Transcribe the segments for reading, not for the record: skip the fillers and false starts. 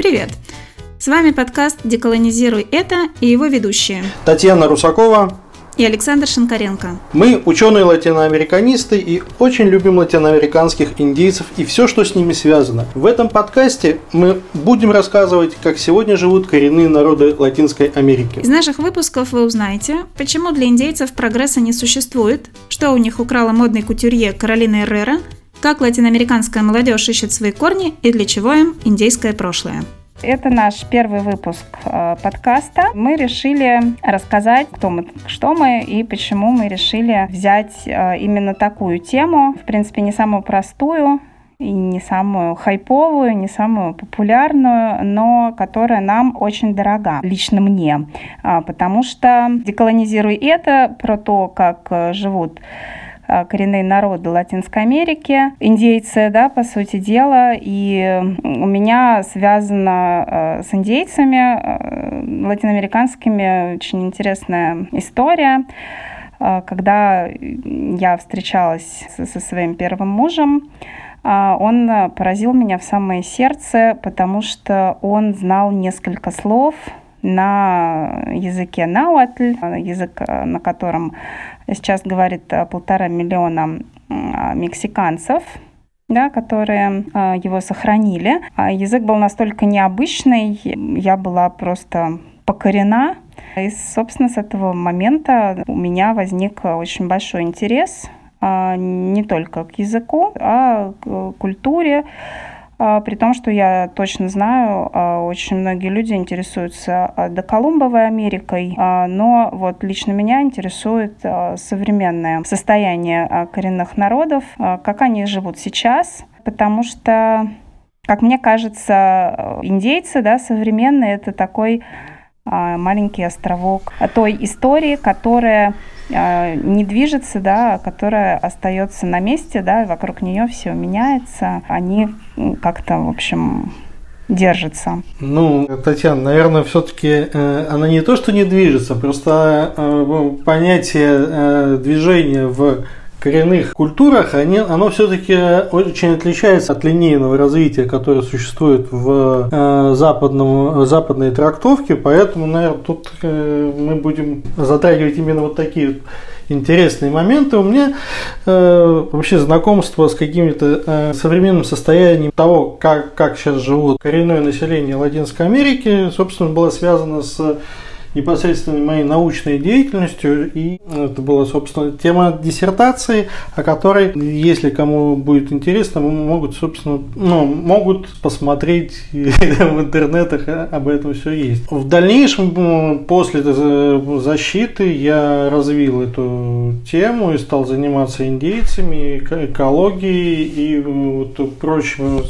Привет! С вами подкаст «Деколонизируй это» и его ведущие Татьяна Русакова и Александр Шинкаренко. Мы ученые-латиноамериканисты и очень любим латиноамериканских индейцев и все, что с ними связано. В этом подкасте мы будем рассказывать, как сегодня живут коренные народы Латинской Америки. Из наших выпусков вы узнаете, почему для индейцев прогресса не существует, что у них украла модный кутюрье Каролина Эррера, как латиноамериканская молодежь ищет свои корни и для чего им индейское прошлое. Это наш первый выпуск подкаста. Мы решили рассказать, кто мы, что мы и почему мы решили взять именно такую тему. В принципе, не самую простую и не самую хайповую, не самую популярную, но которая нам очень дорога, лично мне. Потому что «Деколонизируй это» про то, как живут коренные народы Латинской Америки, индейцы, да, по сути дела, и у меня связана с индейцами латиноамериканскими очень интересная история. Когда я встречалась со своим первым мужем, он поразил меня в самое сердце, потому что он знал несколько слов на языке науатль, язык, на котором сейчас говорит 1,5 миллиона мексиканцев, да, которые его сохранили. Язык был настолько необычный, я была просто покорена. И, собственно, с этого момента у меня возник очень большой интерес не только к языку, а к культуре. При том, что я точно знаю, очень многие люди интересуются доколумбовой Америкой, но вот лично меня интересует современное состояние коренных народов, как они живут сейчас, потому что, как мне кажется, индейцы, да, современные, это такой маленький островок той истории, которая не движется, да, которая остается на месте, да, вокруг нее все меняется, они как-то, в общем, держатся. Ну, Татьяна, наверное, все-таки она не то, что не движется, просто понятие движения в коренных культурах, оно все-таки очень отличается от линейного развития, которое существует в западной трактовке, поэтому, наверное, тут мы будем затрагивать именно вот такие интересные моменты. У меня вообще знакомство с каким-то современным состоянием того, как сейчас живут коренное население Латинской Америки, собственно, было связано с непосредственно моей научной деятельностью, и это была, собственно, тема диссертации, о которой, если кому будет интересно, могут, собственно, могут посмотреть в интернетах, об этом все есть. В дальнейшем, после защиты, я развил эту тему и стал заниматься индейцами, экологией и вот прочими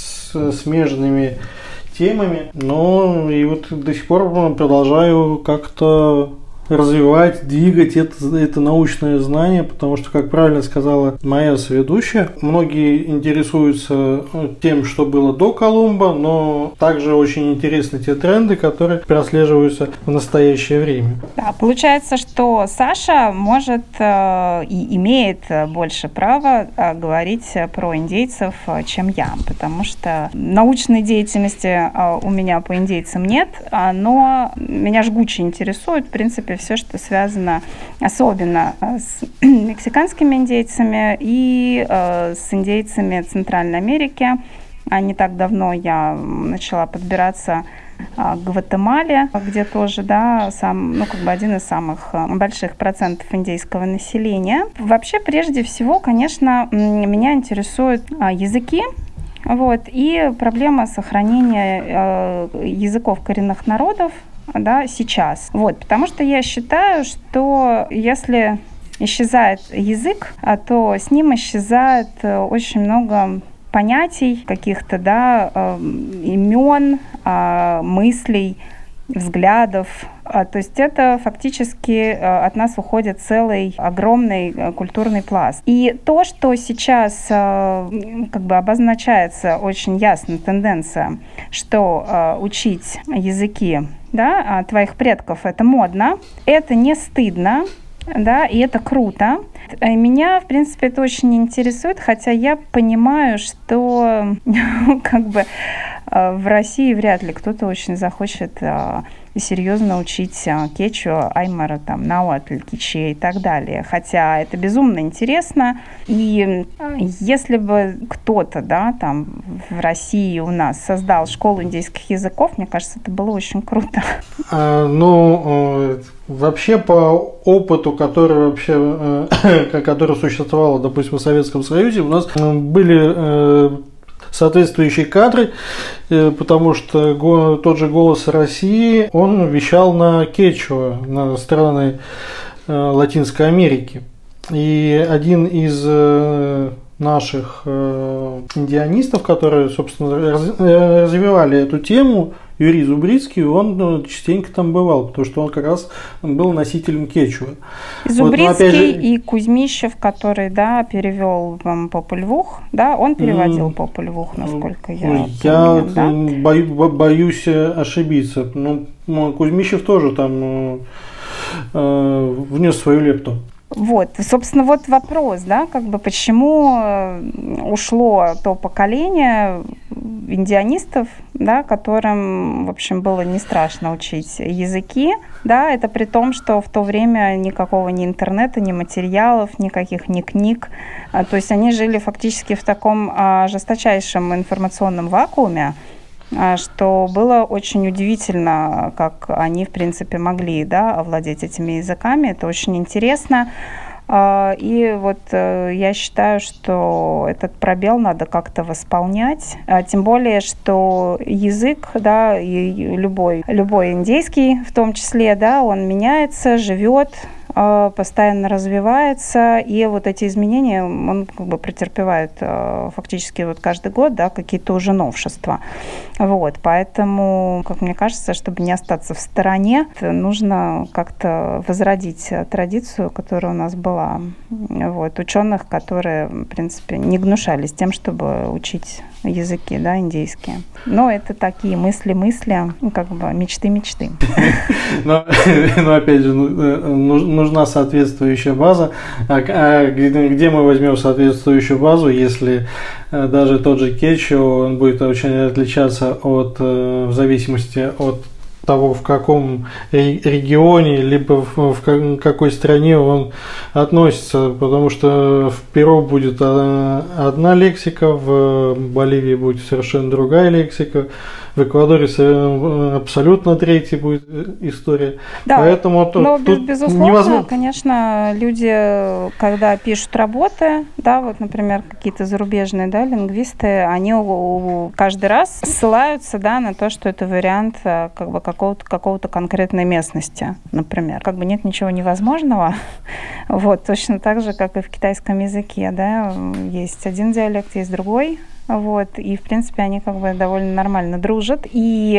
смежными темами, но и вот до сих пор продолжаю как-то развивать, двигать это научное знание, потому что, как правильно сказала моя соведущая, многие интересуются тем, что было до Колумба, но также очень интересны те тренды, которые прослеживаются в настоящее время. Да, получается, что Саша может и имеет больше права говорить про индейцев, чем я, потому что научной деятельности у меня по индейцам нет, но меня жгуче интересует, в принципе, все, что связано особенно с мексиканскими индейцами и с индейцами Центральной Америки. Не так давно я начала подбираться к Гватемале, где тоже, да, один из самых больших процентов индейского населения. Вообще, прежде всего, конечно, меня интересуют языки. Вот, и проблема сохранения языков коренных народов, да, сейчас. Вот, потому что я считаю, что если исчезает язык, то с ним исчезает очень много понятий, каких-то, да, имен, мыслей, взглядов. То есть это фактически от нас уходит целый огромный культурный пласт. И то, что сейчас как бы обозначается очень ясно тенденция, что учить языки, да, твоих предков это модно, это не стыдно, да, и это круто. Меня, в принципе, это очень интересует, хотя я понимаю, что как бы в России вряд ли кто-то очень захочет серьезно учить кечуа, аймара, там, науатль, киче и так далее. Хотя это безумно интересно. И если бы кто-то, да, там, в России у нас создал школу индейских языков, мне кажется, это было очень круто. Вообще по опыту, который существовал, допустим, в Советском Союзе, у нас были соответствующие кадры, потому что тот же «Голос России», он вещал на кечуа, на страны Латинской Америки. И один из наших индианистов, которые, собственно, развивали эту тему, Юрий Зубрицкий, он частенько там бывал, потому что он как раз был носителем кечуа. Зубрицкий и Кузьмищев, который, да, перевел Популь Vuh, да, он переводил Популь Vuh, насколько я помню, да? Боюсь ошибиться. Кузьмищев тоже там внес свою лепту. Вот, собственно, вот вопрос, да, как бы почему ушло то поколение индианистов, да, которым, в общем, было не страшно учить языки, да, это при том, что в то время никакого ни интернета, ни материалов, никаких ни книг, то есть они жили фактически в таком жесточайшем информационном вакууме, что было очень удивительно, как они, в принципе, могли, да, овладеть этими языками. Это очень интересно. И вот я считаю, что этот пробел надо как-то восполнять. Тем более, что язык, да, и любой индейский в том числе, да, он меняется, живет, постоянно развивается, и вот эти изменения он как бы претерпевает фактически вот каждый год, да, какие-то уже новшества. Вот, поэтому, как мне кажется, чтобы не остаться в стороне, нужно как-то возродить традицию, которая у нас была. Вот, ученых, которые, в принципе, не гнушались тем, чтобы учить языки, да, индейские. Но это такие мысли, как бы мечты. Но опять же, нужна соответствующая база. Где мы возьмем соответствующую базу, если даже тот же кечуа, он будет очень отличаться в зависимости от того, в каком регионе, либо в какой стране он относится, потому что в Перу будет одна лексика, в Боливии будет совершенно другая лексика, в Эквадоре абсолютно третья будет история. Да, поэтому но тут безусловно, невозможно. Конечно, люди, когда пишут работы, да, вот, например, какие-то зарубежные, да, лингвисты, они каждый раз ссылаются, да, на то, что это вариант как бы какого-то конкретной местности, например. Как бы нет ничего невозможного. Вот, точно так же, как и в китайском языке, да, есть один диалект, есть другой. Вот, и, в принципе, они как бы довольно нормально дружат. И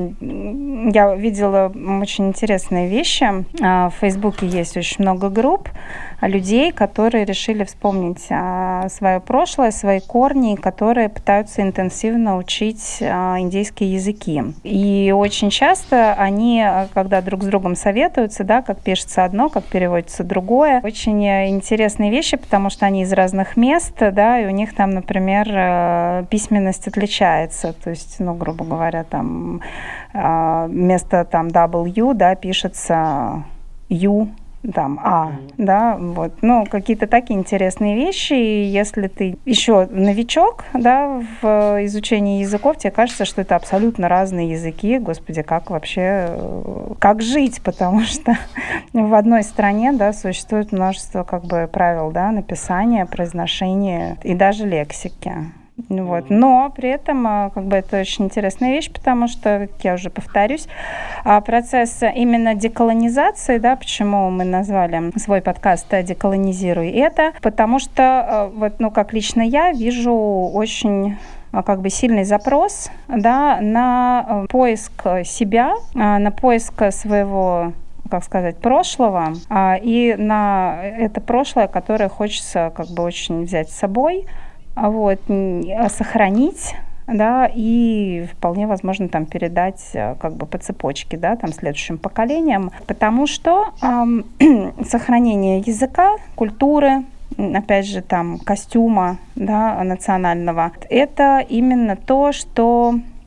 я видела очень интересные вещи. В Фейсбуке есть очень много групп людей, которые решили вспомнить свое прошлое, свои корни, которые пытаются интенсивно учить индейские языки. И очень часто они, когда друг с другом советуются, да, как пишется одно, как переводится другое, очень интересные вещи, потому что они из разных мест, да, и у них там, например, письменность отличается. То есть, ну, грубо говоря, там вместо там W, да, пишется U, там да, вот, ну, какие-то такие интересные вещи, и если ты еще новичок, да, в изучении языков, тебе кажется, что это абсолютно разные языки, господи, как вообще, как жить, потому что в одной стране, да, существует множество, как бы, правил, да, написания, произношения и даже лексики. Вот. Но при этом как бы это очень интересная вещь, потому что, как я уже повторюсь, процесс именно деколонизации, да, почему мы назвали свой подкаст «Деколонизируй это», потому что, вот, ну, как лично я вижу очень как бы сильный запрос, да, на поиск себя, на поиск своего, как сказать, прошлого, и на это прошлое, которое хочется как бы очень взять с собой, вот, сохранить, да, и вполне возможно там передать как бы по цепочке, да, там следующим поколениям, потому что сохранение языка, культуры, опять же там костюма, да, национального, это именно то, что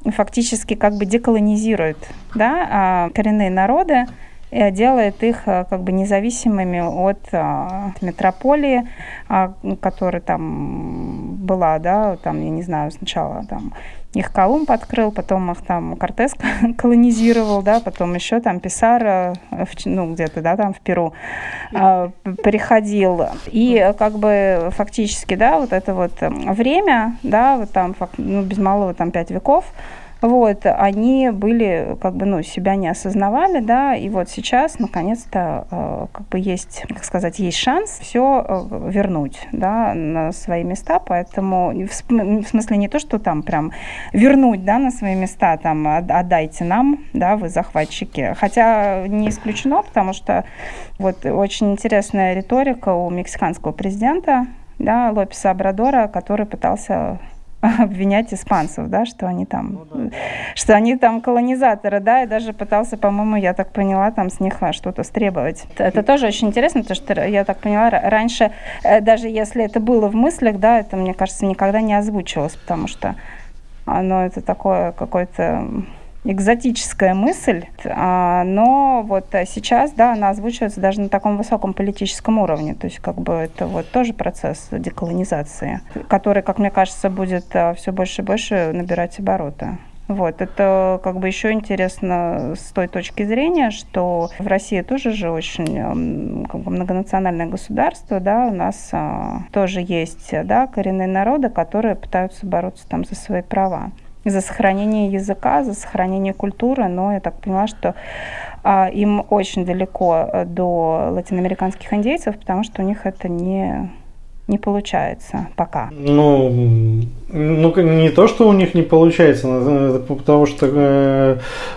фактически как бы деколонизирует, да, коренные народы, делает их как бы независимыми от метрополии, которая там была, да, там, я не знаю, сначала там их Колумб открыл, потом их там Кортес колонизировал, да, потом еще там Писаро, ну, где-то, да, там в Перу приходил. И как бы фактически, да, вот это вот время, да, вот там, ну, без малого там 5 веков, вот, они были, как бы, ну, себя не осознавали, да, и вот сейчас, наконец-то, как бы есть, как сказать, есть шанс все вернуть, да, на свои места, поэтому, в смысле не то, что там прям вернуть, да, на свои места, там, отдайте нам, да, вы захватчики, хотя не исключено, потому что вот очень интересная риторика у мексиканского президента, да, Лопеса Обрадора, который пытался обвинять испанцев, да, что они там, что они там колонизаторы, да, и даже пытался, по-моему, я так поняла, там с них что-то стребовать. Это тоже очень интересно, потому что, я так поняла, раньше, даже если это было в мыслях, да, это, мне кажется, никогда не озвучивалось, потому что оно это такое какое-то экзотическая мысль, но вот сейчас, да, она озвучивается даже на таком высоком политическом уровне, то есть как бы это вот тоже процесс деколонизации, который, как мне кажется, будет все больше и больше набирать обороты. Вот, это как бы еще интересно с той точки зрения, что в России тоже же очень как бы многонациональное государство, да, у нас тоже есть, да, коренные народы, которые пытаются бороться там за свои права, за сохранение языка, за сохранение культуры, но я так поняла, что им очень далеко до латиноамериканских индейцев, потому что у них это не получается пока. Ну, не то, что у них не получается, потому что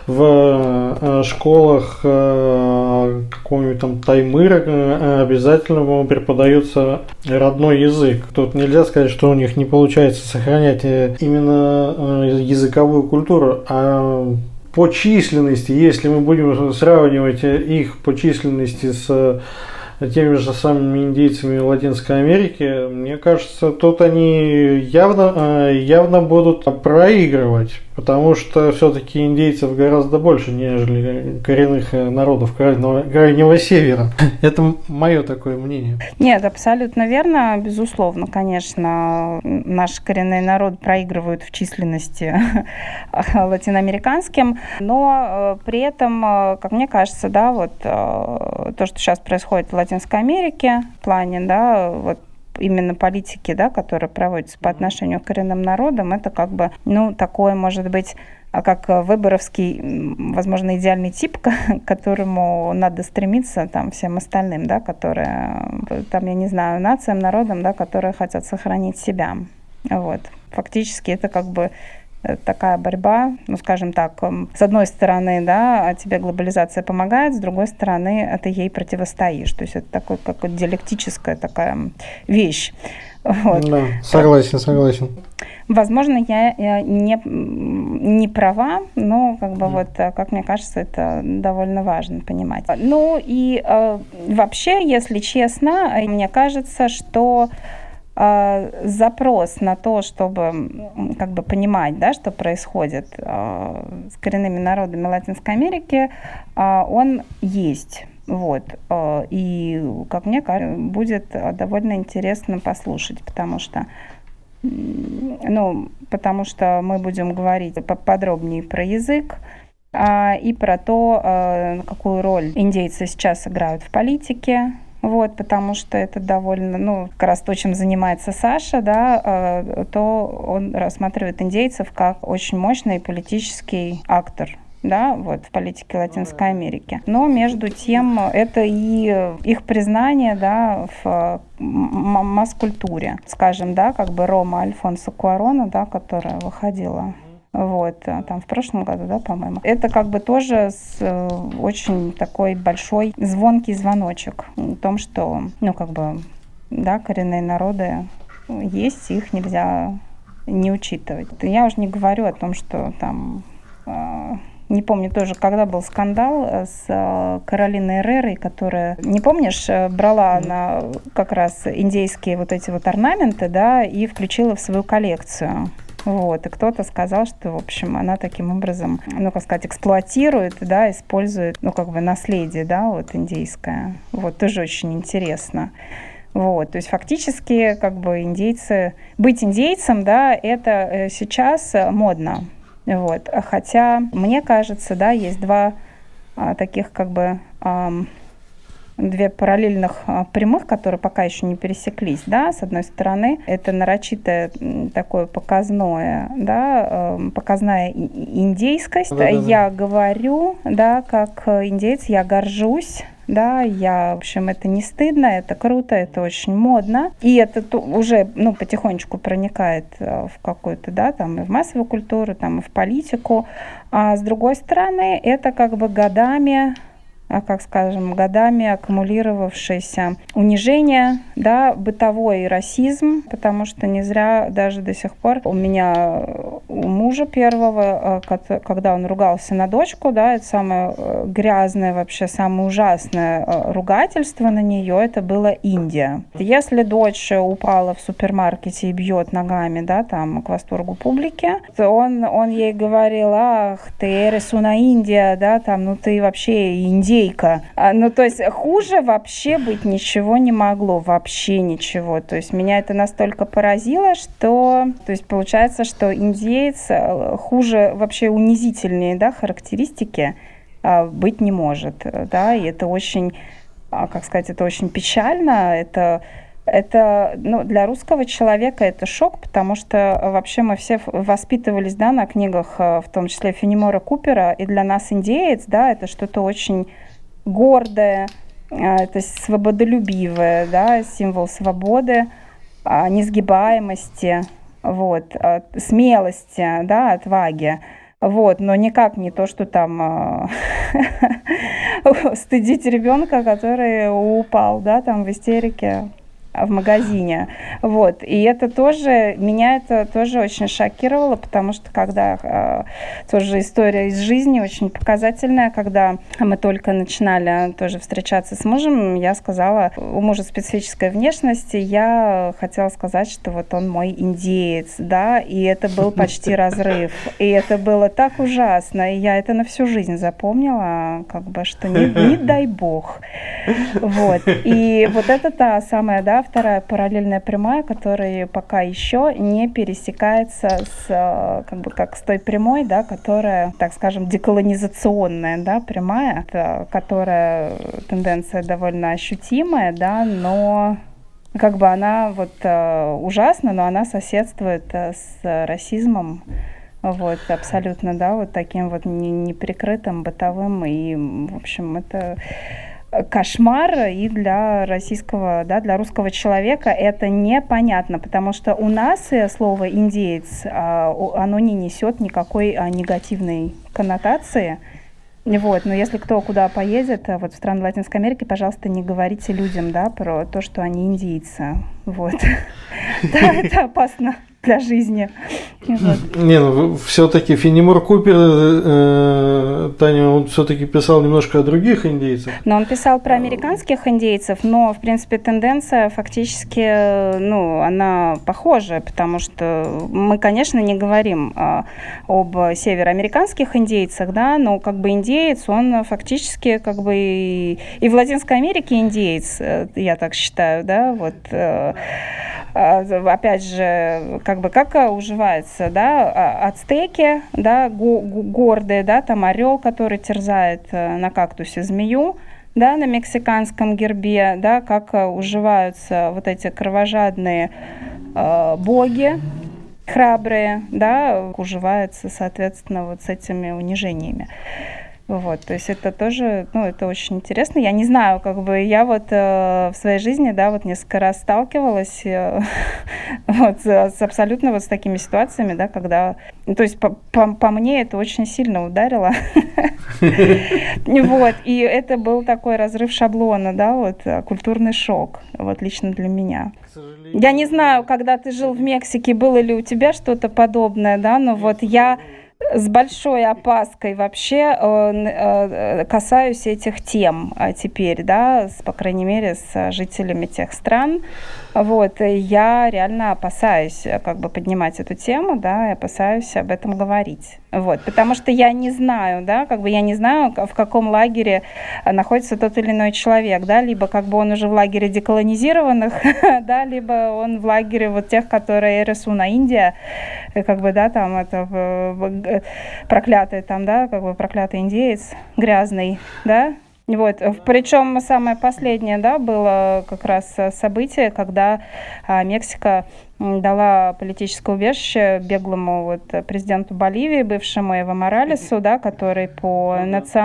в школах какого-нибудь там Таймыра обязательно преподается родной язык. Тут нельзя сказать, что у них не получается сохранять именно языковую культуру, а по численности, если мы будем сравнивать их по численности с теми же самыми индейцами Латинской Америки, мне кажется, тут они явно будут проигрывать, потому что все-таки индейцев гораздо больше, нежели коренных народов Крайнего Севера. Это мое такое мнение. Нет, абсолютно верно, безусловно, конечно, наши коренные народы проигрывают в численности латиноамериканским, но при этом, как мне кажется, да, вот то, что сейчас происходит в Латинской Америке в плане, да, вот именно политики, да, которые проводятся по отношению к коренным народам, это как бы, ну, такое, может быть, как выборовский, возможно, идеальный тип, к которому надо стремиться там всем остальным, да, которые, там, я не знаю, нациям, народам, да, которые хотят сохранить себя. Вот. Фактически это как бы такая борьба, ну, скажем так, с одной стороны, да, тебе глобализация помогает, с другой стороны, ты ей противостоишь. То есть это такой, как диалектическая такая вещь. Вот. Да, согласен. Возможно, я не права, но как бы вот, как мне кажется, это довольно важно понимать. Ну и вообще, если честно, мне кажется, что запрос на то, чтобы как бы понимать, да, что происходит с коренными народами Латинской Америки, он есть. Вот. И, как мне кажется, будет довольно интересно послушать, потому что мы будем говорить подробнее про язык и про то, какую роль индейцы сейчас играют в политике. Вот, потому что это довольно, как раз то, чем занимается Саша, да, то он рассматривает индейцев как очень мощный политический актор, да, вот, в политике Латинской Америки. Но между тем это и их признание, да, в масс-культуре, скажем, да, как бы Рома Альфонсо Куарона, да, которая выходила. Вот, там в прошлом году, да, по-моему. Это как бы тоже очень такой большой звонкий звоночек о том, что, как бы, да, коренные народы есть, их нельзя не учитывать. Я уже не говорю о том, что там, не помню тоже, когда был скандал с Каролиной Эррерой, которая, не помнишь, брала она как раз индейские вот эти вот орнаменты, да, и включила в свою коллекцию. Вот. И кто-то сказал, что, в общем, она таким образом, эксплуатирует, да, использует, наследие, да, вот индейское. Вот, тоже очень интересно. Вот, то есть фактически, индейцы, быть индейцем, да, это сейчас модно. Вот. Хотя, мне кажется, да, есть две параллельных прямых, которые пока еще не пересеклись, да, с одной стороны, это нарочитое такое показное, да, показная индейскость. Да. Я говорю, да, как индейец, я горжусь, да, в общем, это не стыдно, это круто, это очень модно, и это уже, потихонечку проникает в какую-то, да, там, и в массовую культуру, там, и в политику, а с другой стороны, это годами аккумулировавшееся унижение, да, бытовой расизм, потому что не зря даже до сих пор у мужа первого, когда он ругался на дочку, да, это самое грязное, вообще самое ужасное ругательство на нее, это было Индия. Если дочь упала в супермаркете и бьет ногами, да, там, к восторгу публики, то он ей говорил: ах, ты эрес уна Индия, да, там, ты вообще индейка. То есть хуже вообще быть ничего не могло, вообще ничего. То есть меня это настолько поразило, что, то есть получается, что индеец хуже, вообще унизительнее, да, характеристики быть не может, да, и это очень, это очень печально, это для русского человека это шок, потому что вообще мы все воспитывались, да, на книгах, в том числе Фенемора Купера, и для нас индеец, да, это что-то очень гордое, это свободолюбивое, да, символ свободы, несгибаемости, вот, смелости, да, отваги. Вот, но никак не то, что там стыдить ребенка, который упал, да, там в истерике в магазине. Вот. И меня это тоже очень шокировало, потому что когда тоже история из жизни очень показательная, когда мы только начинали тоже встречаться с мужем, я сказала, у мужа специфическая внешность, и я хотела сказать, что вот он мой индеец, да, и это был почти разрыв. И это было так ужасно, и я это на всю жизнь запомнила, что не дай бог. Вот. И вот это та самая, да, вторая параллельная прямая, которая пока еще не пересекается с той прямой, да, которая, так скажем, деколонизационная, да, прямая, которая тенденция довольно ощутимая, да, но она ужасна, но она соседствует с расизмом. Вот, абсолютно, да, вот таким вот неприкрытым, бытовым, и, в общем, это кошмар, и для русского человека это непонятно, потому что у нас слово «индеец», оно не несет никакой негативной коннотации. Вот, но если кто куда поедет, вот в страны Латинской Америки, пожалуйста, не говорите людям, да, про то, что они индейцы. Вот. Да, это опасно для жизни. Все-таки Фенемор Купер, Таня, он все-таки писал немножко о других индейцах. Но он писал про американских индейцев, но, в принципе, тенденция фактически, она похожа, потому что мы, конечно, не говорим об североамериканских индейцах, да, но индеец, он фактически и в Латинской Америке индеец, я так считаю, да, вот. Опять же, как уживается, да, ацтеки, да, гордые, да, там орел, который терзает на кактусе змею, да, на мексиканском гербе, да, как уживаются вот эти кровожадные боги, храбрые, да, уживаются, соответственно, вот с этими унижениями. Вот, то есть это тоже, это очень интересно. Я не знаю, я вот в своей жизни, да, вот несколько раз сталкивалась вот с абсолютно вот с такими ситуациями, да, когда, то есть по мне это очень сильно ударило. Вот, и это был такой разрыв шаблона, да, вот культурный шок, вот лично для меня. Я не знаю, когда ты жил в Мексике, было ли у тебя что-то подобное, да, но вот я с большой опаской вообще касаюсь этих тем теперь, да, по крайней мере, с жителями тех стран. Вот, я реально опасаюсь как бы поднимать эту тему, да, и опасаюсь об этом говорить. Вот, потому что я не знаю, да, как бы я не знаю, в каком лагере находится тот или иной человек, да, либо как бы он уже в лагере деколонизированных, да, либо он в лагере вот тех, которые Эресуна, Индия, как бы, да, там это проклятый там, да, как бы проклятый индеец, грязный, да. Вот. Причем самое последнее, да, было как раз событие, когда Мексика дала политическое убежище беглому вот президенту Боливии, бывшему Эво Моралесу, да, который по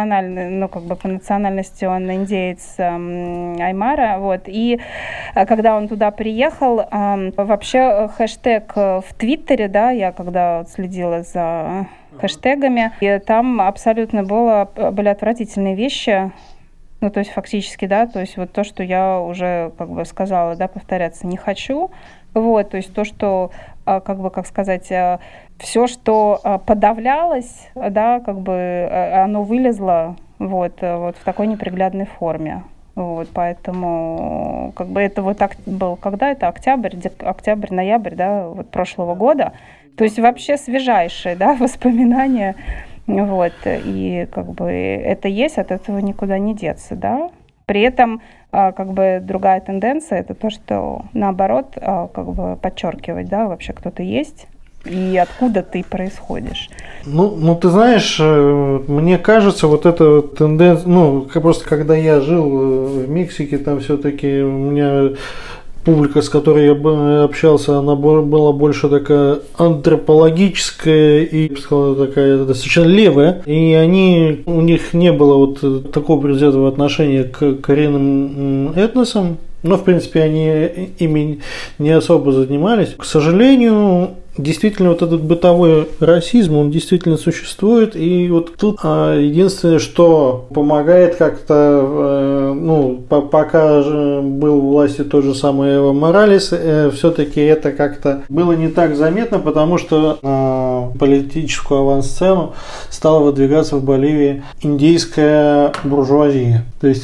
национальности он индеец Аймара. Вот. И когда он туда приехал, вообще хэштег в Твиттере, да, я когда следила за хэштегами, и там абсолютно были отвратительные вещи. Ну, то есть фактически, да, то есть вот то, что я уже как бы сказала, да, повторяться не хочу. Вот, то есть то, что, как бы, как сказать, все, что подавлялось, да, как бы оно вылезло вот в такой неприглядной форме. Вот, поэтому, как бы это вот был, когда это октябрь-ноябрь, да, вот прошлого года. То есть вообще свежайшие, да, воспоминания. Вот, и как бы это есть, от этого никуда не деться, да. При этом, как бы другая тенденция, это то, что наоборот, как бы подчеркивать, да, вообще кто ты есть и откуда ты происходишь. Ну, ты знаешь, мне кажется, вот эта тенденция, ну, просто когда я жил в Мексике, там все-таки у меня публика, с которой я общался, она была больше такая антропологическая и, я бы сказал, такая достаточно левая. И у них не было вот такого предвзятого отношения к коренным этносам. Но, в принципе, они ими не особо занимались. К сожалению, действительно, вот этот бытовой расизм, он действительно существует. И вот тут единственное, что помогает как-то, пока был у власти тот же самый Эво Моралес, все-таки это как-то было не так заметно, потому что на политическую авансцену стала выдвигаться в Боливии индейская буржуазия. То есть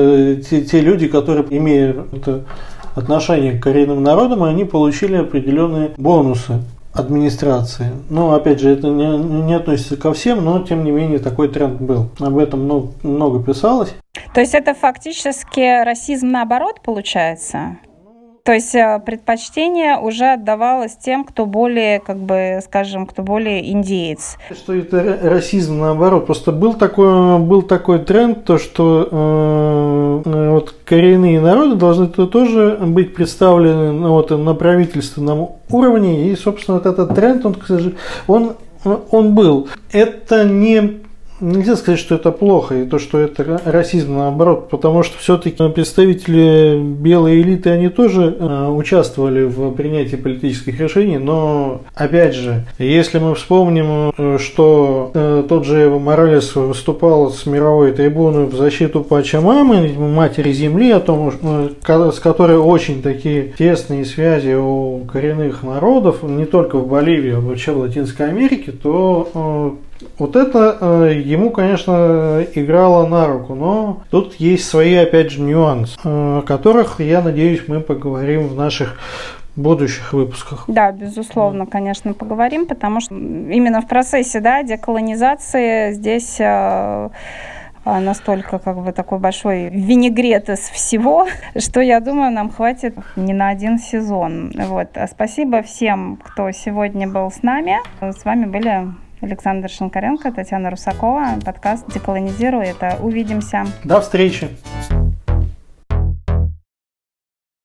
те люди, которые имеют отношение к коренным народам, они получили определенные бонусы администрации. Но, опять же, это не относится ко всем, но, тем не менее, такой тренд был. Об этом много писалось. То есть это фактически расизм наоборот получается? То есть предпочтение уже отдавалось тем, кто более, как бы, скажем, кто более индеец. Что это расизм наоборот. Просто был такой тренд, то что вот коренные народы должны тоже быть представлены на правительственном уровне. И, собственно, вот этот тренд, он был. Это Нельзя сказать, что это плохо, и то, что это расизм, наоборот, потому что все-таки представители белой элиты, они тоже участвовали в принятии политических решений, но, опять же, если мы вспомним, что тот же Эво Моралес выступал с мировой трибуны в защиту Пачамамы, матери земли, с которой очень такие тесные связи у коренных народов, не только в Боливии, а вообще в Латинской Америке, то вот это ему, конечно, играло на руку, но тут есть свои, опять же, нюансы, о которых, я надеюсь, мы поговорим в наших будущих выпусках. Да, безусловно, конечно, поговорим, потому что именно в процессе, да, деколонизации здесь настолько как бы такой большой винегрет из всего, что, я думаю, нам хватит не на один сезон. Вот. Спасибо всем, кто сегодня был с нами. С вами были Александр Шинкаренко, Татьяна Русакова, подкаст «Деколонизируй». Это увидимся. До встречи.